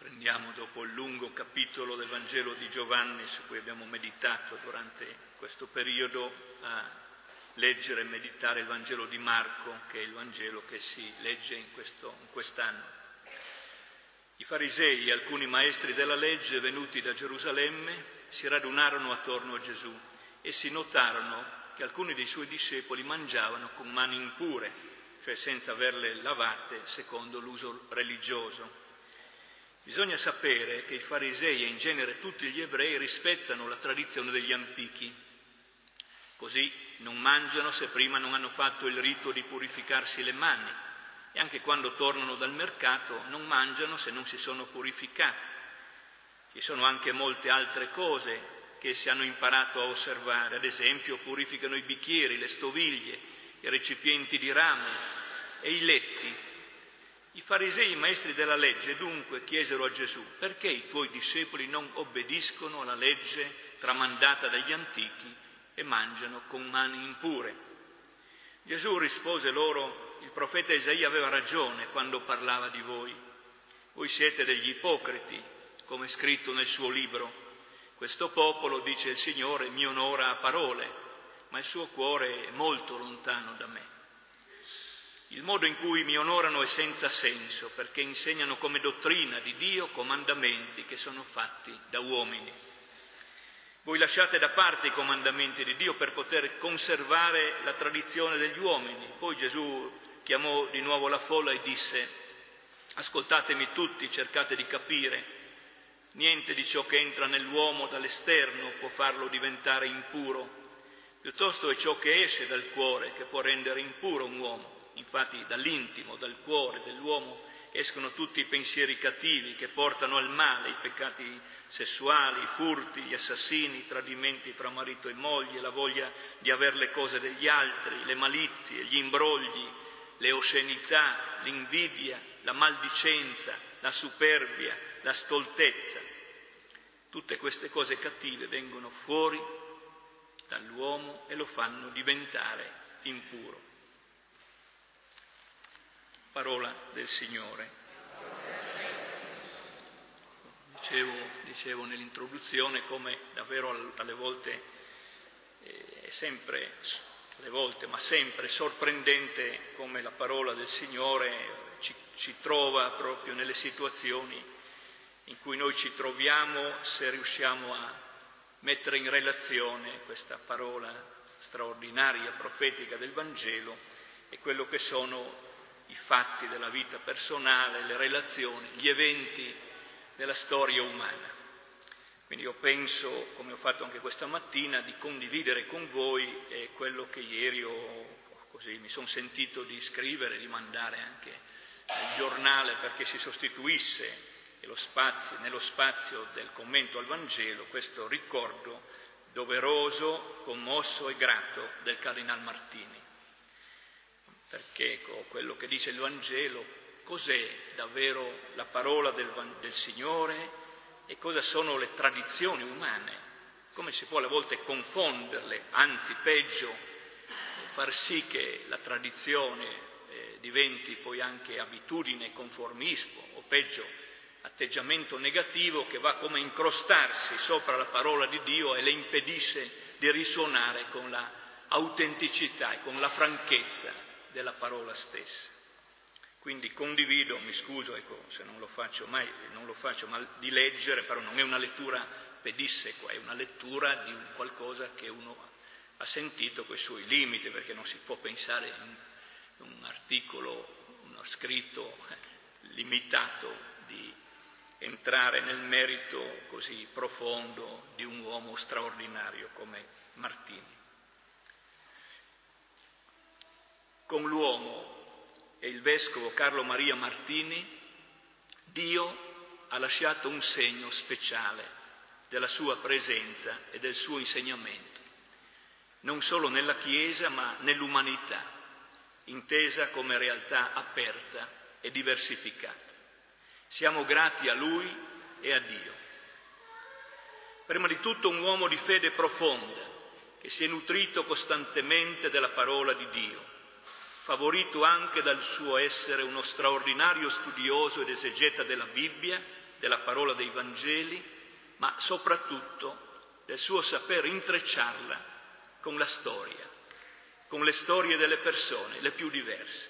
Prendiamo dopo il lungo capitolo del Vangelo di Giovanni su cui abbiamo meditato durante questo periodo a leggere e meditare il Vangelo di Marco, che è il Vangelo che si legge in quest'anno. I farisei e alcuni maestri della legge venuti da Gerusalemme si radunarono attorno a Gesù e si notarono che alcuni dei suoi discepoli mangiavano con mani impure, cioè senza averle lavate secondo l'uso religioso. Bisogna sapere che i farisei e in genere tutti gli ebrei rispettano la tradizione degli antichi. Così non mangiano se prima non hanno fatto il rito di purificarsi le mani e anche quando tornano dal mercato non mangiano se non si sono purificati. Ci sono anche molte altre cose che essi hanno imparato a osservare, ad esempio purificano i bicchieri, le stoviglie, i recipienti di rame e i letti. I farisei e i maestri della legge dunque chiesero a Gesù: perché i tuoi discepoli non obbediscono alla legge tramandata dagli antichi e mangiano con mani impure? Gesù rispose loro: il profeta Isaia aveva ragione quando parlava di voi. Voi siete degli ipocriti, come è scritto nel suo libro. Questo popolo, dice il Signore, mi onora a parole, ma il suo cuore è molto lontano da me. Il modo in cui mi onorano è senza senso, perché insegnano come dottrina di Dio comandamenti che sono fatti da uomini. Voi lasciate da parte i comandamenti di Dio per poter conservare la tradizione degli uomini. Poi Gesù chiamò di nuovo la folla e disse: ascoltatemi tutti, cercate di capire. Niente di ciò che entra nell'uomo dall'esterno può farlo diventare impuro. Piuttosto è ciò che esce dal cuore che può rendere impuro un uomo. Infatti dall'intimo, dal cuore dell'uomo escono tutti i pensieri cattivi che portano al male, i peccati sessuali, i furti, gli assassini, i tradimenti fra marito e moglie, la voglia di avere le cose degli altri, le malizie, gli imbrogli, le oscenità, l'invidia, la maldicenza, la superbia, la stoltezza. Tutte queste cose cattive vengono fuori dall'uomo e lo fanno diventare impuro. Parola del Signore. Dicevo nell'introduzione come davvero alle volte è sempre sorprendente come la parola del Signore ci trova proprio nelle situazioni in cui noi ci troviamo, se riusciamo a mettere in relazione questa parola straordinaria, profetica del Vangelo e quello che sono i fatti della vita personale, le relazioni, gli eventi della storia umana. Quindi io penso, come ho fatto anche questa mattina, di condividere con voi quello che ieri mi sono sentito di scrivere, di mandare anche al giornale perché si sostituisse nello spazio del commento al Vangelo questo ricordo doveroso, commosso e grato del Cardinal Martini. Perché quello che dice il Vangelo, cos'è davvero la parola del Signore e cosa sono le tradizioni umane, come si può alle volte confonderle, anzi peggio, far sì che la tradizione diventi poi anche abitudine, conformismo o peggio, atteggiamento negativo che va come a incrostarsi sopra la parola di Dio e le impedisce di risuonare con la autenticità e con la franchezza della parola stessa. Quindi condivido, mi scuso se non lo faccio mai di leggere, però non è una lettura pedissequa, è una lettura di un qualcosa che uno ha sentito con i suoi limiti, perché non si può pensare in un articolo, uno scritto limitato, di entrare nel merito così profondo di un uomo straordinario come Martini. Con l'uomo e il vescovo Carlo Maria Martini, Dio ha lasciato un segno speciale della sua presenza e del suo insegnamento, non solo nella Chiesa ma nell'umanità, intesa come realtà aperta e diversificata. Siamo grati a Lui e a Dio. Prima di tutto un uomo di fede profonda, che si è nutrito costantemente della parola di Dio, favorito anche dal suo essere uno straordinario studioso ed esegeta della Bibbia, della parola dei Vangeli, ma soprattutto del suo saper intrecciarla con la storia, con le storie delle persone, le più diverse.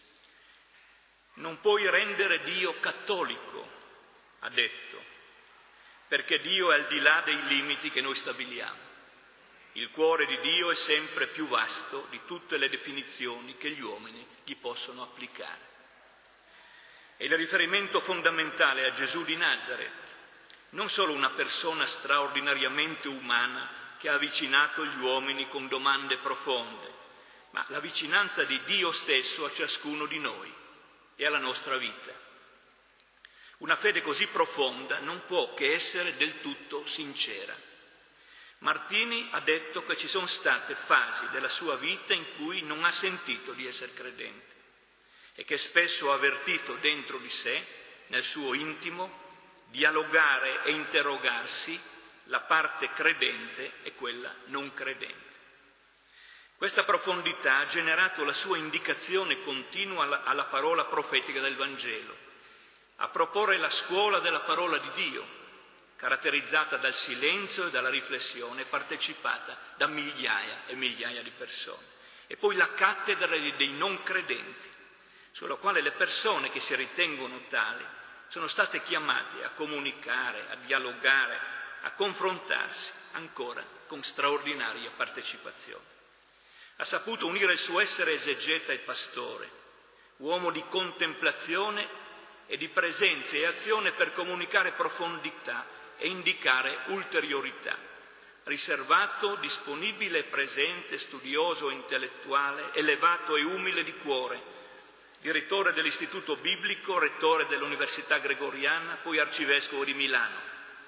Non puoi rendere Dio cattolico, ha detto, perché Dio è al di là dei limiti che noi stabiliamo. Il cuore di Dio è sempre più vasto di tutte le definizioni che gli uomini gli possono applicare. E il riferimento fondamentale a Gesù di Nazaret, non solo una persona straordinariamente umana che ha avvicinato gli uomini con domande profonde, ma la vicinanza di Dio stesso a ciascuno di noi e alla nostra vita. Una fede così profonda non può che essere del tutto sincera. Martini ha detto che ci sono state fasi della sua vita in cui non ha sentito di essere credente e che spesso ha avvertito dentro di sé, nel suo intimo, dialogare e interrogarsi la parte credente e quella non credente. Questa profondità ha generato la sua indicazione continua alla parola profetica del Vangelo, a proporre la scuola della parola di Dio, caratterizzata dal silenzio e dalla riflessione partecipata da migliaia e migliaia di persone. E poi la cattedra dei non credenti, sulla quale le persone che si ritengono tali sono state chiamate a comunicare, a dialogare, a confrontarsi ancora con straordinaria partecipazione. Ha saputo unire il suo essere esegeta e pastore, uomo di contemplazione e di presenza e azione per comunicare profondità e indicare ulteriorità, riservato, disponibile e presente, studioso e intellettuale, elevato e umile di cuore, direttore dell'Istituto Biblico, rettore dell'Università Gregoriana, poi arcivescovo di Milano,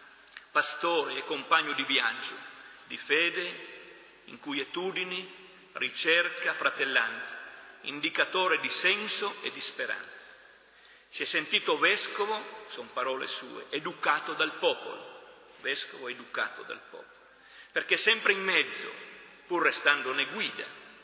pastore e compagno di viaggio, di fede, inquietudini, ricerca, fratellanza, indicatore di senso e di speranza. Si è sentito vescovo, sono parole sue, educato dal popolo, vescovo educato dal popolo, perché sempre in mezzo, pur restandone guida,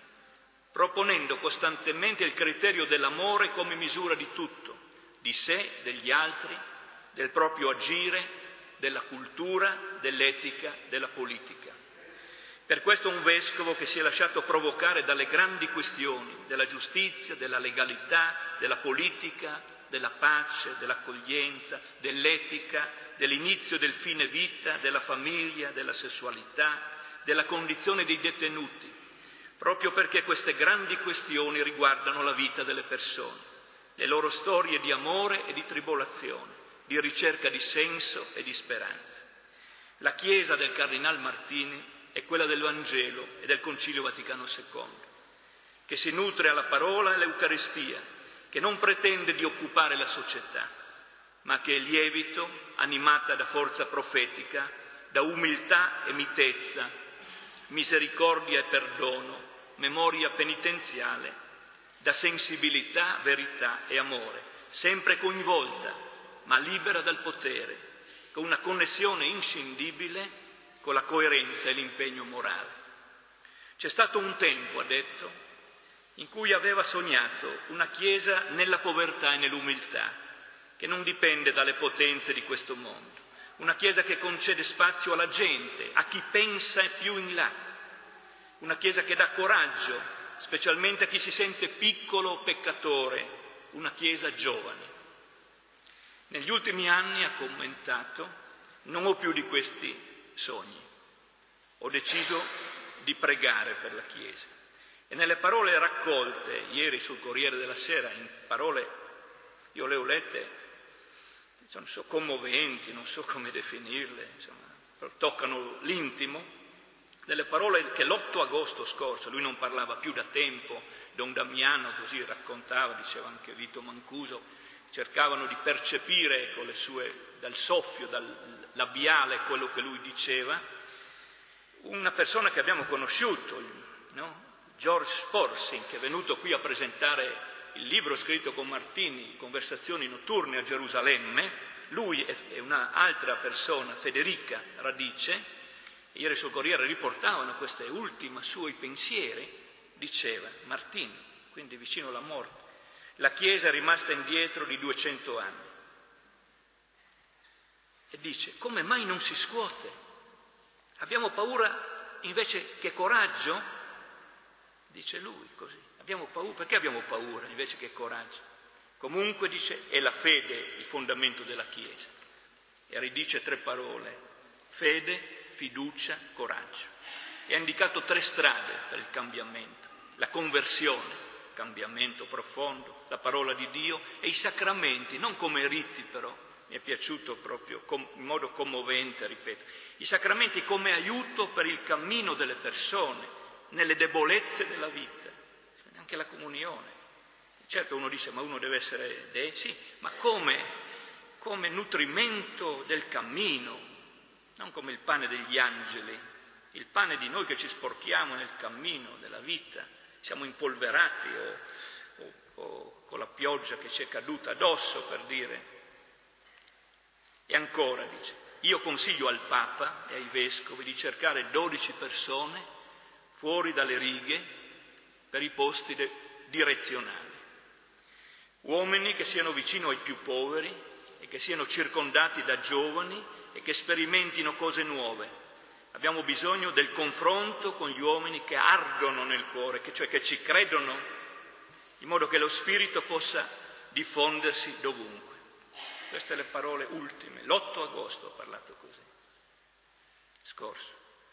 proponendo costantemente il criterio dell'amore come misura di tutto, di sé, degli altri, del proprio agire, della cultura, dell'etica, della politica. Per questo un vescovo che si è lasciato provocare dalle grandi questioni della giustizia, della legalità, della politica, della pace, dell'accoglienza, dell'etica, dell'inizio del fine vita, della famiglia, della sessualità, della condizione dei detenuti, proprio perché queste grandi questioni riguardano la vita delle persone, le loro storie di amore e di tribolazione, di ricerca di senso e di speranza. La Chiesa del Cardinal Martini è quella del Vangelo e del Concilio Vaticano II, che si nutre alla parola e all'Eucaristia, che non pretende di occupare la società, ma che è lievito, animata da forza profetica, da umiltà e mitezza, misericordia e perdono, memoria penitenziale, da sensibilità, verità e amore, sempre coinvolta, ma libera dal potere, con una connessione inscindibile con la coerenza e l'impegno morale. C'è stato un tempo, ha detto, in cui aveva sognato una Chiesa nella povertà e nell'umiltà, che non dipende dalle potenze di questo mondo, una Chiesa che concede spazio alla gente, a chi pensa più in là, una Chiesa che dà coraggio, specialmente a chi si sente piccolo o peccatore, una Chiesa giovane. Negli ultimi anni, ha commentato, non ho più di questi sogni, ho deciso di pregare per la Chiesa. E nelle parole raccolte ieri sul Corriere della Sera, in parole, io le ho lette, non so, commoventi, non so come definirle, insomma, toccano l'intimo, delle parole che l'8 agosto scorso, lui non parlava più da tempo, Don Damiano così raccontava, diceva anche Vito Mancuso, cercavano di percepire con le sue, dal soffio, dal labiale quello che lui diceva. Una persona che abbiamo conosciuto, no? George Sporsing, che è venuto qui a presentare il libro scritto con Martini, Conversazioni notturne a Gerusalemme, lui e un'altra persona, Federica Radice, ieri sul Corriere riportavano questi ultimi suoi pensieri, diceva Martini, quindi vicino alla morte, la Chiesa è rimasta indietro di 200 anni. dice: come mai non si scuote? Abbiamo paura invece che coraggio? Dice lui così. Abbiamo paura. Perché abbiamo paura invece che coraggio? Comunque, dice, è la fede il fondamento della Chiesa. E ridice 3 parole: fede, fiducia, coraggio. E ha indicato 3 strade per il cambiamento: la conversione, cambiamento profondo, la parola di Dio, e i sacramenti, non come riti però, mi è piaciuto proprio in modo commovente, ripeto, i sacramenti come aiuto per il cammino delle persone nelle debolezze della vita, anche la comunione. Certo, uno dice: ma uno deve essere sì, ma come nutrimento del cammino, non come il pane degli angeli, il pane di noi che ci sporchiamo nel cammino della vita, siamo impolverati o con la pioggia che ci è caduta addosso, per dire. E ancora dice: io consiglio al Papa e ai Vescovi di cercare 12 persone fuori dalle righe per i posti direzionali, uomini che siano vicino ai più poveri e che siano circondati da giovani e che sperimentino cose nuove. Abbiamo bisogno del confronto con gli uomini che ardono nel cuore, cioè che ci credono, in modo che lo Spirito possa diffondersi dovunque. Queste le parole ultime. L'8 agosto ho parlato così, scorso.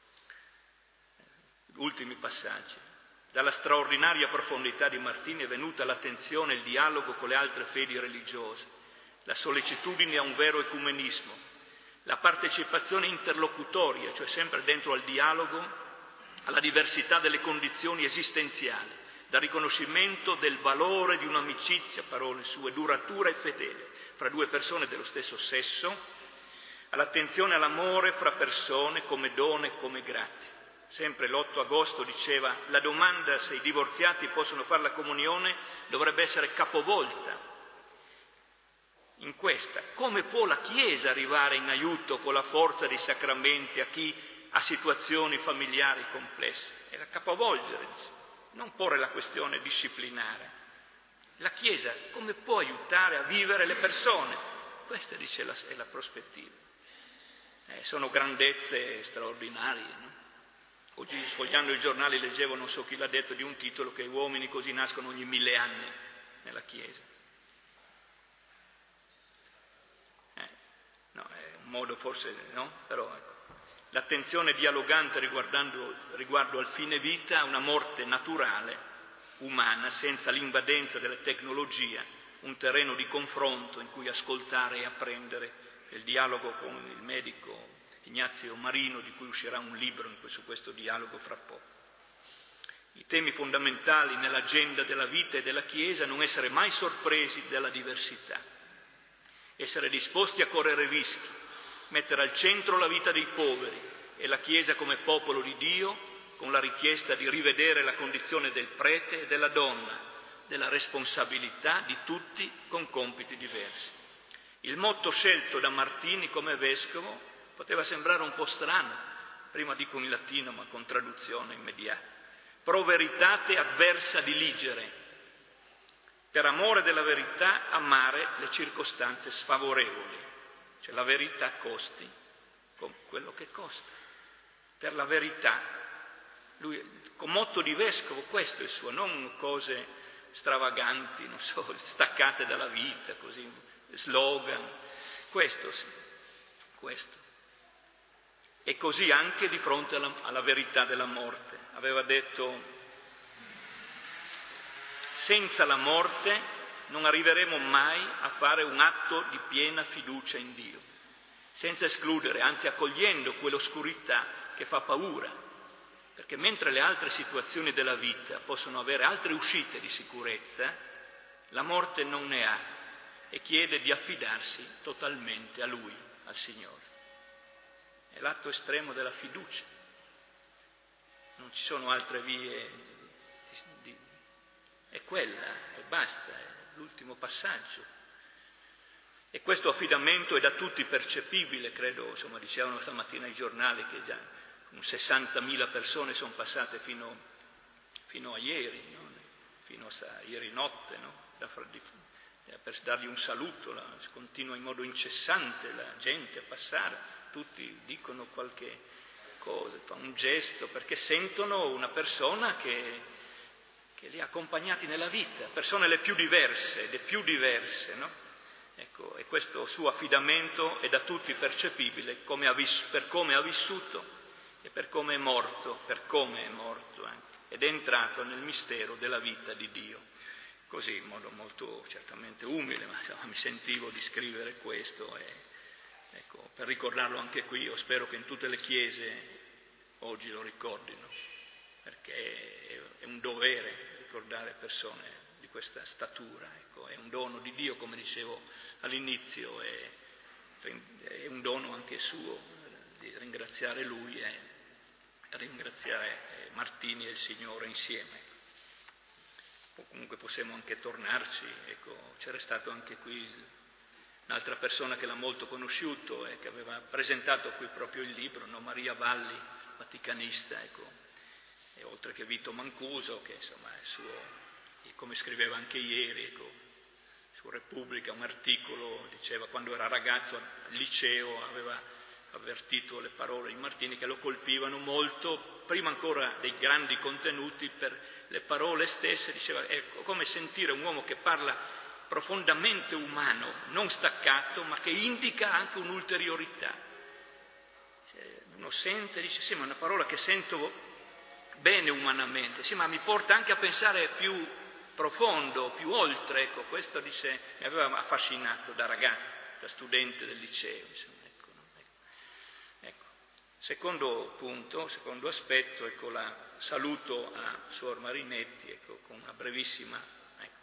Ultimi passaggi. Dalla straordinaria profondità di Martini è venuta l'attenzione e il dialogo con le altre fedi religiose, la sollecitudine a un vero ecumenismo, la partecipazione interlocutoria, cioè sempre dentro al dialogo, alla diversità delle condizioni esistenziali, dal riconoscimento del valore di un'amicizia, parole sue, duratura e fedele, fra 2 persone dello stesso sesso, all'attenzione all'amore fra persone come dono e come grazia. Sempre l'8 agosto diceva: la domanda se i divorziati possono fare la comunione dovrebbe essere capovolta in questa: come può la Chiesa arrivare in aiuto con la forza dei sacramenti a chi ha situazioni familiari complesse? Era capovolgere, non porre la questione disciplinare. La Chiesa come può aiutare a vivere le persone? Questa, dice, è la prospettiva. Sono grandezze straordinarie, no? Oggi, sfogliando i giornali, leggevo, non so chi l'ha detto, di un titolo che uomini così nascono ogni 1000 anni nella Chiesa. No, è un modo forse, no? Però ecco. L'attenzione dialogante riguardo al fine vita a una morte naturale, umana, senza l'invadenza della tecnologia, un terreno di confronto in cui ascoltare e apprendere, il dialogo con il medico Ignazio Marino, di cui uscirà un libro su questo dialogo fra poco. I temi fondamentali nell'agenda della vita e della Chiesa: non essere mai sorpresi dalla diversità, essere disposti a correre rischi, mettere al centro la vita dei poveri e la Chiesa come popolo di Dio, con la richiesta di rivedere la condizione del prete e della donna, della responsabilità di tutti con compiti diversi. Il motto scelto da Martini come vescovo poteva sembrare un po' strano, prima dico in latino ma con traduzione immediata: pro veritate adversa diligere, per amore della verità amare le circostanze sfavorevoli, cioè la verità costi con quello che costa. Per la verità, lui con motto di vescovo, questo è il suo, non cose stravaganti, non so, staccate dalla vita, così, slogan, questo sì, questo. E così anche di fronte alla verità della morte. Aveva detto: senza la morte non arriveremo mai a fare un atto di piena fiducia in Dio, senza escludere, anzi accogliendo quell'oscurità che fa paura, perché mentre le altre situazioni della vita possono avere altre uscite di sicurezza, la morte non ne ha e chiede di affidarsi totalmente a Lui, al Signore. È l'atto estremo della fiducia. Non ci sono altre vie, è quella, e basta, è l'ultimo passaggio. E questo affidamento è da tutti percepibile, credo, insomma, dicevano stamattina i giornali che già 60.000 persone sono passate fino a ieri, no? Fino a ieri notte, no? per dargli un saluto, continua in modo incessante la gente a passare, tutti dicono qualche cosa, fa un gesto, perché sentono una persona che li ha accompagnati nella vita, persone le più diverse, no? Ecco, e questo suo affidamento è da tutti percepibile per come ha vissuto e per come è morto anche, ed è entrato nel mistero della vita di Dio. Così, in modo molto certamente umile, ma mi sentivo di scrivere questo ecco, per ricordarlo anche qui. Io spero che in tutte le chiese oggi lo ricordino, perché è un dovere ricordare persone di questa statura, ecco, è un dono di Dio, come dicevo all'inizio, è un dono anche suo di ringraziare Lui e ringraziare Martini e il Signore insieme. O comunque possiamo anche tornarci, ecco, c'era stato anche qui un'altra persona che l'ha molto conosciuto e che aveva presentato qui proprio il libro, no? Maria Valli, vaticanista, ecco, e oltre che Vito Mancuso, che insomma è suo, come scriveva anche ieri, ecco, su Repubblica un articolo, diceva quando era ragazzo al liceo aveva avvertito le parole di Martini che lo colpivano molto, prima ancora dei grandi contenuti, per le parole stesse, diceva è come sentire un uomo che parla profondamente umano, non staccato, ma che indica anche un'ulteriorità. Uno sente, dice sì, ma è una parola che sento bene umanamente, sì, ma mi porta anche a pensare più profondo, più oltre, ecco, questo dice mi aveva affascinato da ragazzo, da studente del liceo, insomma. Secondo punto, secondo aspetto, ecco, la saluto a Suor Marinetti, ecco, con una brevissima. Ecco.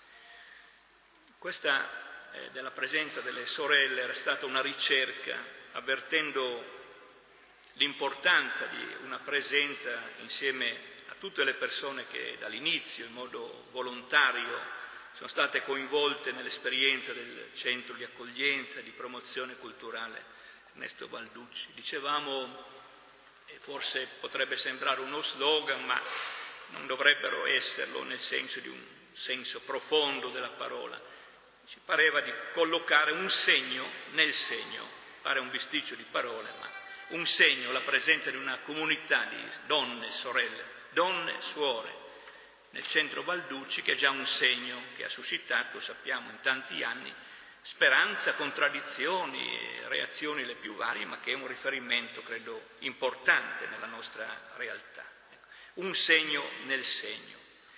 Questa della presenza delle sorelle era stata una ricerca, avvertendo l'importanza di una presenza insieme a tutte le persone che dall'inizio, in modo volontario, sono state coinvolte nell'esperienza del centro di accoglienza e di promozione culturale Ernesto Balducci. Dicevamo, e forse potrebbe sembrare uno slogan, ma non dovrebbero esserlo nel senso di un senso profondo della parola. Ci pareva di collocare un segno nel segno, pare un bisticcio di parole, ma un segno, la presenza di una comunità di donne, sorelle, donne, suore, nel centro Balducci, che è già un segno che ha suscitato, sappiamo, in tanti anni, speranza, contraddizioni, reazioni le più varie, ma che è un riferimento, credo, importante nella nostra realtà. Un segno nel segno.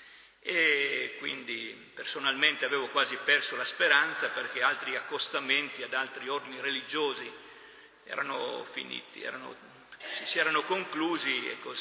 E quindi personalmente avevo quasi perso la speranza perché altri accostamenti ad altri ordini religiosi erano finiti, si erano conclusi, ecco,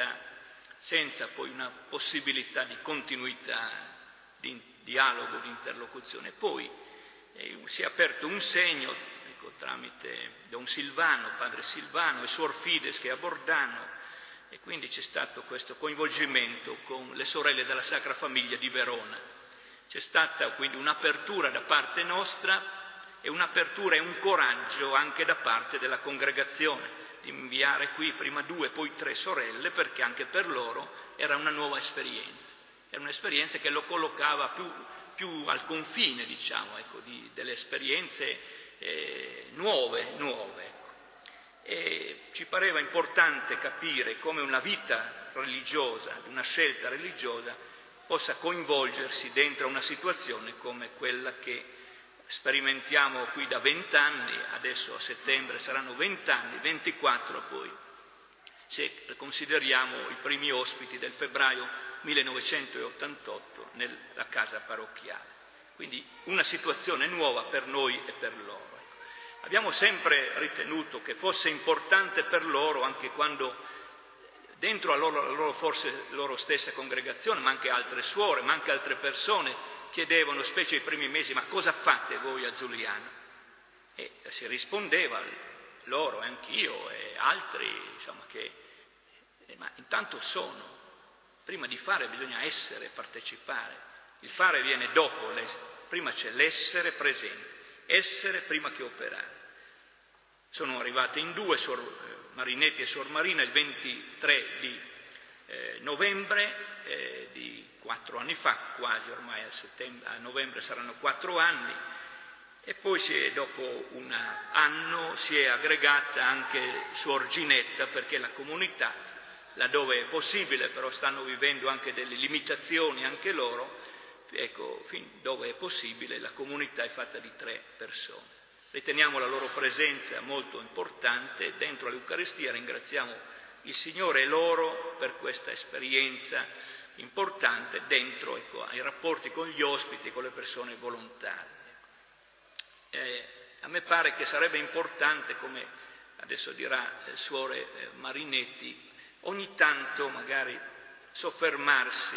senza poi una possibilità di continuità, di dialogo, di interlocuzione. Poi si è aperto un segno, ecco, tramite Don Silvano, padre Silvano e Suor Fides che è a Bordano, e quindi c'è stato questo coinvolgimento con le sorelle della Sacra Famiglia di Verona. C'è stata quindi un'apertura da parte nostra e un'apertura e un coraggio anche da parte della congregazione di inviare qui prima 2, poi 3 sorelle, perché anche per loro era una nuova esperienza. Era un'esperienza che lo collocava più al confine, diciamo, ecco, delle esperienze nuove. Ecco. E ci pareva importante capire come una vita religiosa, una scelta religiosa, possa coinvolgersi dentro una situazione come quella che sperimentiamo qui da 20 anni, adesso a settembre saranno 20 anni, 24 poi, se consideriamo i primi ospiti del febbraio 1988 nella casa parrocchiale. Quindi una situazione nuova per noi e per loro. Abbiamo sempre ritenuto che fosse importante per loro, anche quando dentro forse loro stessa congregazione, ma anche altre suore, ma anche altre persone, chiedevano, specie i primi mesi, ma cosa fate voi a Giuliano? E si rispondeva, loro e anch'io e altri, insomma, che ma intanto sono. Prima di fare bisogna essere, partecipare. Il fare viene dopo, prima c'è l'essere presente, essere prima che operare. Sono arrivate in 2, Suor Marinetti e Suor Marina, il 23 di novembre di 4 anni fa, quasi ormai a novembre saranno 4 anni, e poi dopo un anno si è aggregata anche Suor Ginetta, perché la comunità, laddove è possibile, però stanno vivendo anche delle limitazioni anche loro, ecco, fin dove è possibile la comunità è fatta di 3 persone. Riteniamo la loro presenza molto importante dentro l'Eucaristia, ringraziamo il Signore e loro per questa esperienza importante dentro, ecco, ai rapporti con gli ospiti, con le persone volontarie. A me pare che sarebbe importante, come adesso dirà Suore Marinetti, ogni tanto magari soffermarsi,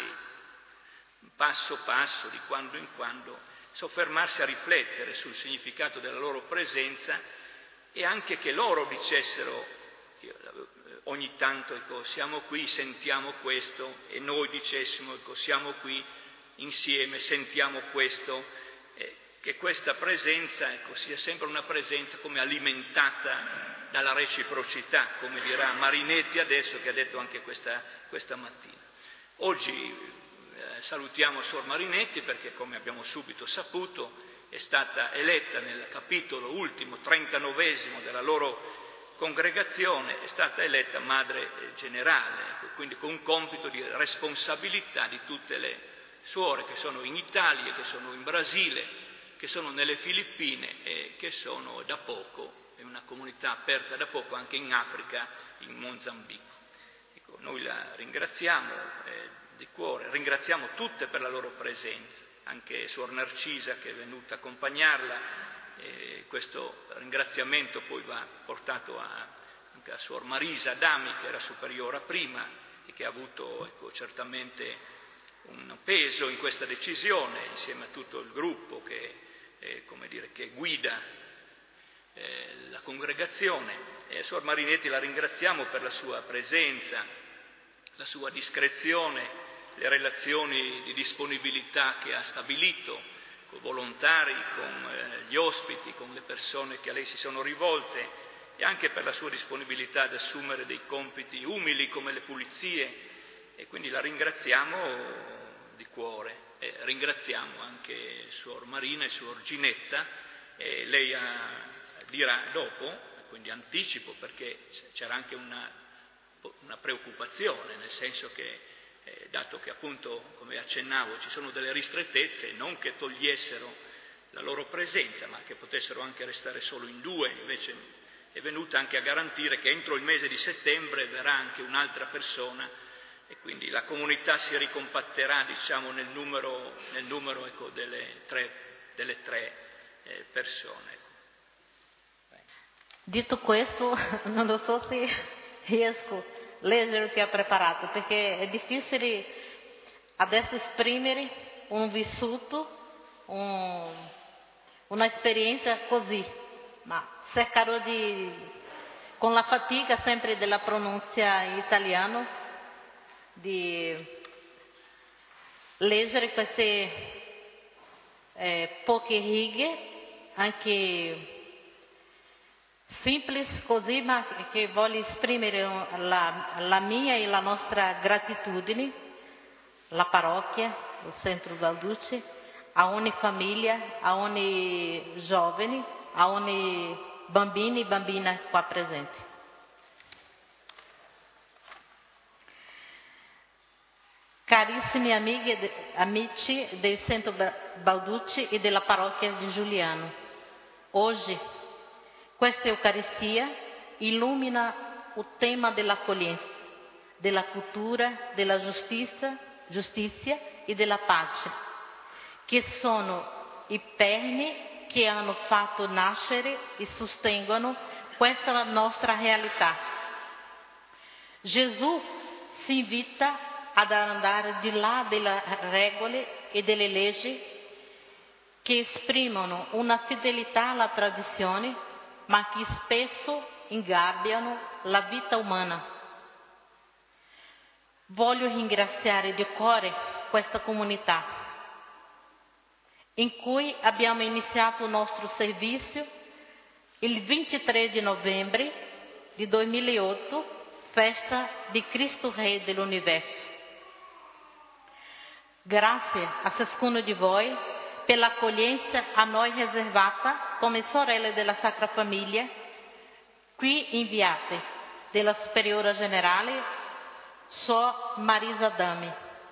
passo passo, di quando in quando, soffermarsi a riflettere sul significato della loro presenza, e anche che loro dicessero ogni tanto, ecco, siamo qui, sentiamo questo, e noi dicessimo, ecco, siamo qui insieme, sentiamo questo, che questa presenza, ecco, sia sempre una presenza come alimentata dalla reciprocità, come dirà Marinetti adesso, che ha detto anche questa mattina. Oggi salutiamo Suor Marinetti perché, come abbiamo subito saputo, è stata eletta nel capitolo ultimo, 39esimo della loro congregazione, è stata eletta Madre Generale, ecco, quindi con un compito di responsabilità di tutte le suore che sono in Italia, che sono in Brasile, che sono nelle Filippine e che sono da poco, è una comunità aperta da poco anche in Africa, in Mozambico. Ecco, noi la ringraziamo di cuore, ringraziamo tutte per la loro presenza, anche Suor Narcisa che è venuta a accompagnarla, e questo ringraziamento poi va portato anche a Suor Marisa Adami, che era superiora prima e che ha avuto, ecco, certamente un peso in questa decisione, insieme a tutto il gruppo che guida la congregazione. E Suor Marinetti la ringraziamo per la sua presenza, la sua discrezione, le relazioni di disponibilità che ha stabilito con i volontari, con gli ospiti, con le persone che a lei si sono rivolte, e anche per la sua disponibilità ad assumere dei compiti umili come le pulizie, e quindi la ringraziamo di cuore. Ringraziamo anche Suor Marina e Suor Ginetta, e lei dirà dopo, quindi anticipo, perché c'era anche una preoccupazione, nel senso che dato che appunto, come accennavo, ci sono delle ristrettezze, non che togliessero la loro presenza, ma che potessero anche restare solo in 2, invece è venuta anche a garantire che entro il mese di settembre verrà anche un'altra persona, e quindi la comunità si ricompatterà, diciamo, nel numero ecco, delle tre persone. Detto questo, non so se riesco a leggere il che ha preparato, perché è difficile adesso esprimere un vissuto, una esperienza così, ma cercherò di, con la fatica sempre della pronuncia italiana, di leggere queste poche righe, anche semplici così, ma che voglio esprimere la mia e la nostra gratitudine alla parrocchia, al Centro Balducci, a ogni famiglia, a ogni giovane, a ogni bambino e bambina qua presente. Carissimi amici del Centro Balducci e della parrocchia di Giuliano, oggi questa Eucaristia illumina il tema dell'accoglienza, della cultura, della giustizia e della pace, che sono i perni che hanno fatto nascere e sostengono questa nostra realtà. Gesù si invita ad andare di là delle regole e delle leggi che esprimono una fedeltà alla tradizione, ma che spesso ingabbiano la vita umana. Voglio ringraziare di cuore questa comunità, in cui abbiamo iniziato il nostro servizio il 23 di novembre di 2008 festa di Cristo Re dell'Universo. Grazie a ciascuno di voi per l'accoglienza a noi riservata come sorelle della Sacra Famiglia, qui inviate della Superiora Generale Sor Marisa Dami.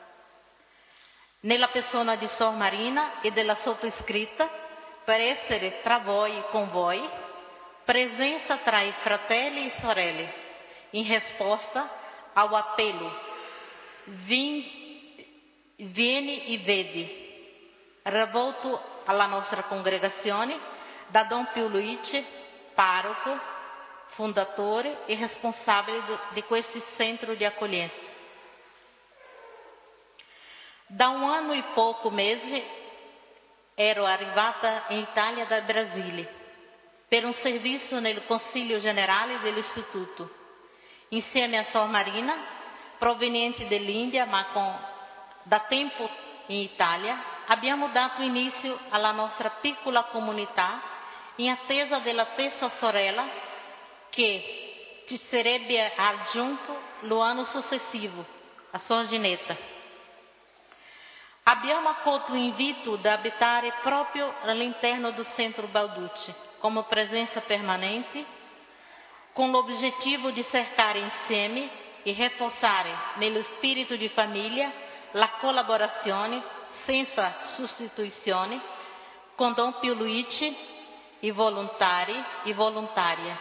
Nella persona di Sor Marina e della sottoscritta, per essere tra voi e con voi, presenza tra i fratelli e sorelle, in risposta ao appello vieni e vedi, rivolto alla nostra congregazione da Dom Pio Luigi, parroco, fondatore e responsabile di questo centro di accoglienza. Da un anno e poco mesi ero arrivata in Italia da Brasile per un servizio nel Consiglio Generale dell'Istituto, insieme a Sor Marina, proveniente dall'India ma da tempo in Italia, abbiamo dato inizio alla nostra piccola comunità in attesa della terza sorella che ci sarebbe aggiunto l'anno successivo, a Sor Ginetta. Abbiamo accolto l'invito di abitare proprio all'interno del centro Balducci, come presenza permanente, con l'obiettivo di cercare insieme e rafforzare nello spirito di famiglia la collaborazione senza sostituzione con Dom Pio Luigi, i volontari e volontarie.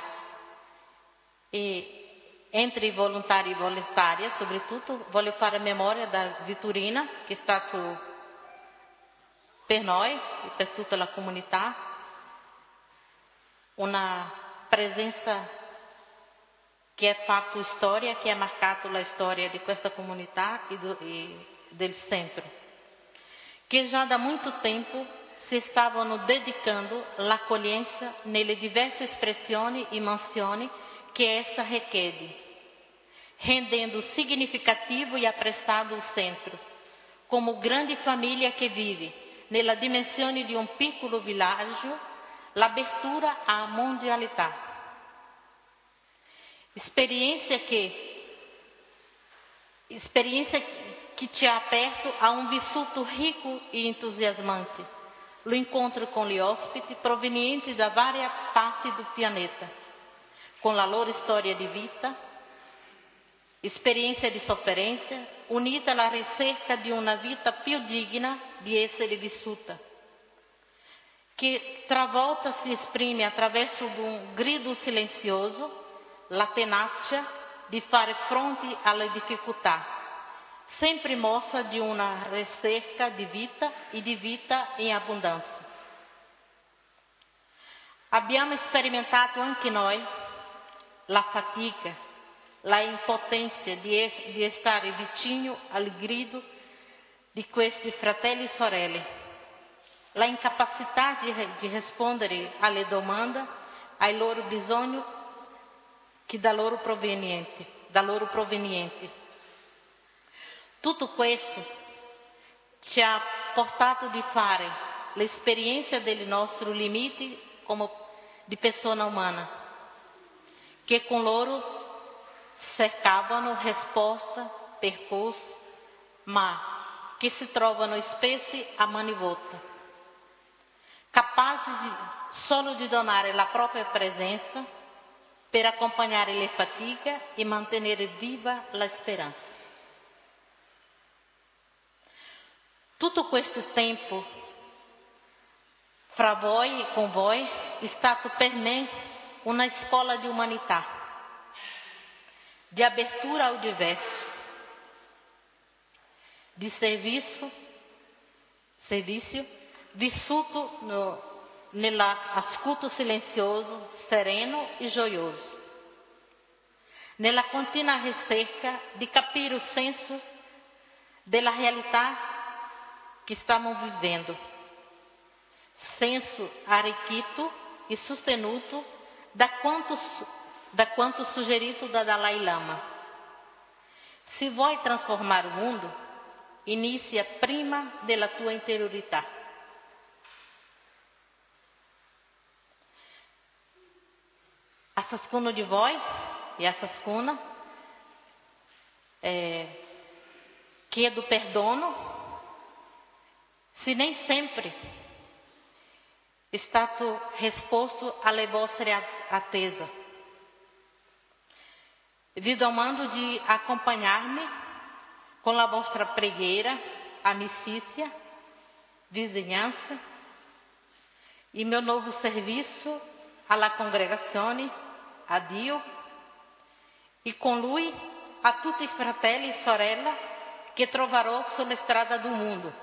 E entre i volontari e volontarie, soprattutto, voglio fare memoria da Vitorina, che è stato per noi e per tutta la comunità una presenza che ha fatto storia, che ha marcato la storia di questa comunità e del centro, che già da molto tempo si stavano dedicando all'accoglienza nelle diverse espressioni e mansioni che essa richiede, rendendo significativo e apprezzato il centro, come grande famiglia che vive nella dimensione di un piccolo villaggio, l'apertura à mondialità. Esperienza que ci ha aperto a um vissuto rico e entusiasmante, o encontro com gli ospiti provenienti da varie parti do pianeta, com la loro storia di vita, esperienza di sofferenza, unita alla ricerca di una vita più digna di essere vissuta, che talvolta si esprime attraverso un grido silenzioso, la tenacia di fare fronte alle difficoltà, sempre mossa di una ricerca di vita e di vita in abbondanza. Abbiamo sperimentato anche noi la fatica, la impotenza di stare vicino al grido di questi fratelli e sorelle, la incapacità di rispondere alle domande, ai loro bisogni che da loro provenienti. Tutto questo ci ha portato di fare l'esperienza dei nostri limiti come di persona umana, che con loro cercavano risposte, percorsi, ma che si trovano spesso a mani vuote, capaci solo di donare la propria presenza per accompagnare le fatiche e mantenere viva la speranza. Tutto questo tempo fra voi e con voi è stato per me una scuola di umanità, di apertura ao diverso, di servizio vissuto nell'ascolto silenzioso, sereno e gioioso, nella continua ricerca di capire il senso della realtà che stiamo vivendo, senso arricchito e sostenuto da quanto suggerito da Dalai Lama. Se vuoi trasformare il mondo, inizia prima della tua interiorità. A ciascuno di voi e a ciascuna chiedo perdono se nem sempre è stato risposto alle vostre attese. Vi domando di acompanhar-me com a vostra preghiera, amicícia, vizinhança e meu novo serviço alla congregazione, a Dio e con Lui a tutti i fratelli e sorelle che troverò sulla strada do mundo.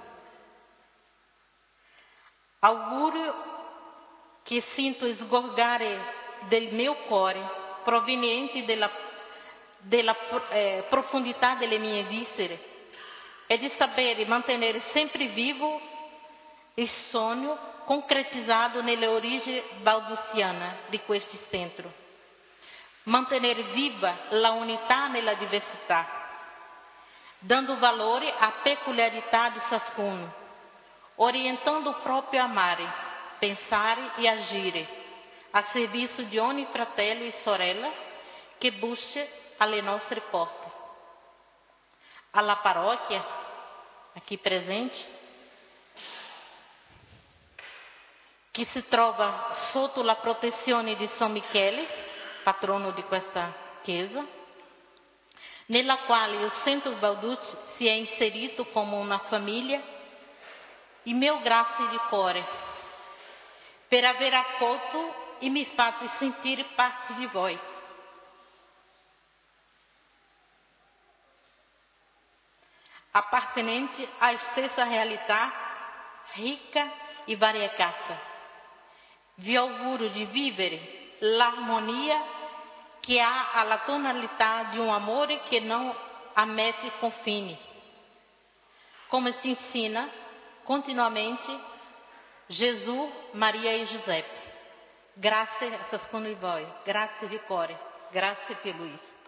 Augurio che sinto sgorgare del mio cuore, provenienti della profondità delle mie viscere, e di sapere mantenere sempre vivo il sogno concretizzato nelle origini balduziane di questo centro. Mantenere viva la unità nella diversità, dando valore à peculiarità di ciascuno, orientando o próprio amare, pensare e agire a serviço de ogni fratello e sorella che busca alle nostre porte. Alla paróquia, aqui presente, que se trova sotto la protezione di San Michele, patrono di questa chiesa, nella quale il Centro Balducci si è inserito come una famiglia, il mio grazie di cuore per aver accolto e mi fate sentire parte di voi. Appartenenti à stessa realtà ricca e variegata. Vi auguro di vivere l'armonia che ha alla tonalità di un amore che non ammette confini. Come si insina continuamente Gesù, Maria e Giuseppe. Grazie a ciascuno di voi, grazie di cuore, grazie per Luis.